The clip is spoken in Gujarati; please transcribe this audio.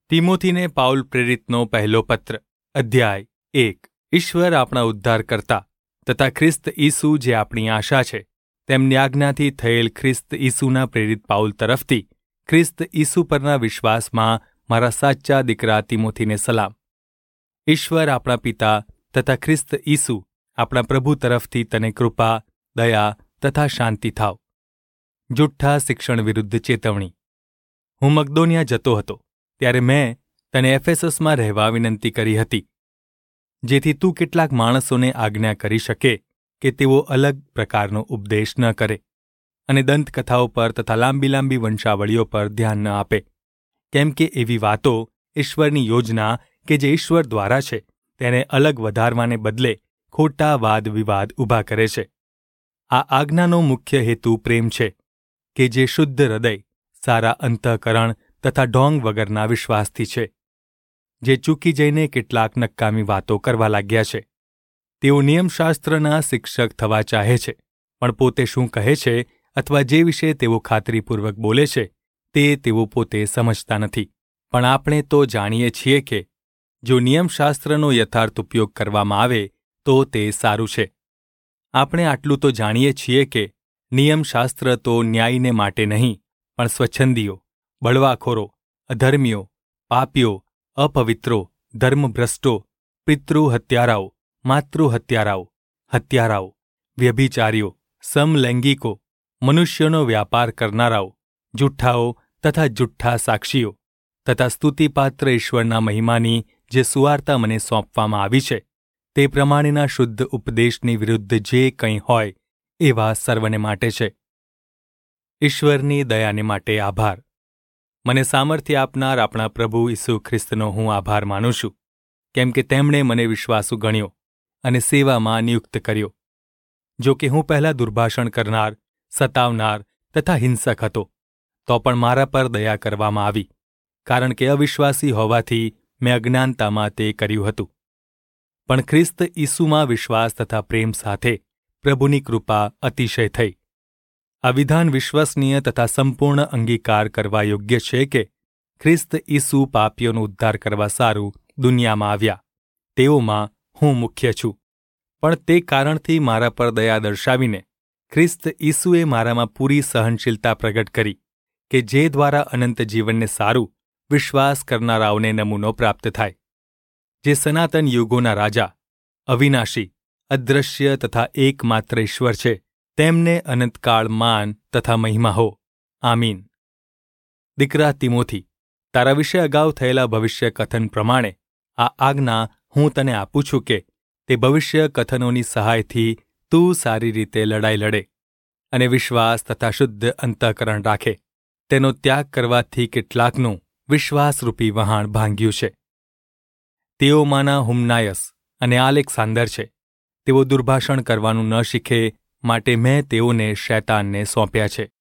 તિમોથીને પાઉલ પ્રેરિતનો પહેલો પત્ર, અધ્યાય 1. ઈશ્વર આપણા ઉદ્ધારકર્તા તથા ખ્રિસ્ત ઈસુ જે આપણી આશા છે, તેમની આજ્ઞાથી થયેલ ખ્રિસ્ત ઈસુના પ્રેરિત પાઉલ તરફથી ખ્રિસ્ત ઈસુ પરના વિશ્વાસમાં મારા સાચા દીકરા તિમોથીને સલામ. ઈશ્વર આપણા પિતા તથા ખ્રિસ્ત ઈસુ આપણા પ્રભુ તરફથી તને કૃપા, દયા તથા શાંતિ થાવ. જુઠ્ઠા શિક્ષણ વિરુદ્ધ ચેતવણી. હું મકદોનિયા જતો હતો ત્યારે મેં તને એફેસસમાં રહેવા વિનંતી કરી હતી, જેથી તું કેટલાક માણસોને આજ્ઞા કરી શકે કે તેઓ અલગ પ્રકારનો ઉપદેશ ન કરે અને દંતકથાઓ પર તથા લાંબી વંશાવળીઓ પર ધ્યાન ન આપે, કેમ કે એવી વાતો ઈશ્વરની યોજના કે જે ઈશ્વર દ્વારા છે તેને અલગ વધારવાને બદલે ખોટા વાદ વિવાદ ઊભા કરે છે. આ આજ્ઞાનો મુખ્ય હેતુ પ્રેમ છે, કે જે શુદ્ધ હૃદય, સારા અંતઃકરણ તથા ઢોંગ વગરના વિશ્વાસથી છે. જે ચૂકી જઈને કેટલાક નકામી વાતો કરવા લાગ્યા છે. તેઓ નિયમશાસ્ત્રના શિક્ષક થવા ચાહે છે, પણ પોતે શું કહે છે અથવા જે વિશે તેઓ ખાતરીપૂર્વક બોલે છે તે તેઓ પોતે સમજતા નથી. પણ આપણે તો જાણીએ છીએ કે જો નિયમશાસ્ત્રનો યથાર્થ ઉપયોગ કરવામાં આવે તો તે સારું છે. આપણે આટલું તો જાણીએ છીએ કે નિયમશાસ્ત્ર તો ન્યાયને માટે નહીં, પણ સ્વચ્છંદીઓ, બળવાખોરો, અધર્મીઓ, પાપીઓ, અપવિત્રો, ધર્મભ્રષ્ટો, પિતૃહત્યારાઓ, માતૃહત્યારાઓ, હત્યારાઓ, વ્યભિચારીઓ, સમલૈંગિકો, મનુષ્યોનો વ્યાપાર કરનારાઓ, જુઠ્ઠાઓ તથા જુઠ્ઠા સાક્ષીઓ તથા સ્તુતિપાત્ર ઈશ્વરના મહિમાની જે સુવાર્તા મને સોંપવામાં આવી છે તે પ્રમાણેના શુદ્ધ ઉપદેશની વિરુદ્ધ જે કંઈ હોય એવા સર્વને માટે છે. ઈશ્વરની દયાને માટે આભાર. મને સામર્થ્ય આપનાર આપણા પ્રભુ ઈસુ ખ્રિસ્તનો હું આભાર માનું છું, કેમ કે તેમણે મને વિશ્વાસુ ગણ્યો અને સેવામાં નિયુક્ત કર્યો. જો કે હું પહેલાં દુર્ભાષણ કરનાર, સતાવનાર તથા હિંસક હતો, તો પણ મારા પર દયા કરવામાં આવી, કારણ કે અવિશ્વાસી હોવાથી મેં અજ્ઞાનતામાં તે કર્યું હતું. પણ ખ્રિસ્ત ઈસુમાં વિશ્વાસ તથા પ્રેમ સાથે પ્રભુની કૃપા અતિશય થઈ. આ વિધાન વિશ્વસનીય તથા સંપૂર્ણ અંગીકાર કરવા યોગ્ય છે કે ખ્રિસ્ત ઈસુ પાપીઓનો ઉદ્ધાર કરવા સારું દુનિયામાં આવ્યા. તેઓમાં હું મુખ્ય છું. પણ તે કારણથી મારા પર દયા દર્શાવીને ખ્રિસ્ત ઈસુએ મારામાં પૂરી સહનશીલતા પ્રગટ કરી, કે જે દ્વારા અનંત જીવનને સારું વિશ્વાસ કરનારાઓને નમૂનો પ્રાપ્ત થાય. જે સનાતન યુગોના રાજા, અવિનાશી, અદ્રશ્ય તથા એકમાત્ર ઈશ્વર છે, તેમને અનંતકાળ માન તથા મહિમા હો. આમીન. દીકરા તિમોથી, તારા વિશે અગાઉ થયેલા ભવિષ્ય કથન પ્રમાણે આ આજ્ઞા હું તને આપું છું કે તે ભવિષ્ય કથનોની સહાયથી તું સારી રીતે લડાઈ લડે અને વિશ્વાસ તથા શુદ્ધ અંતઃકરણ રાખે. તેનો ત્યાગ કરવાથી કેટલાકનું વિશ્વાસરૂપી વહાણ ભાંગ્યું છે. તેઓમાંના હુમનાયસ અને આલેક્સાન્દર છે. તેઓ દુર્ભાષણ કરવાનું ન શીખે માટે મેં તેઓને શૈતાનને સોંપ્યા છે.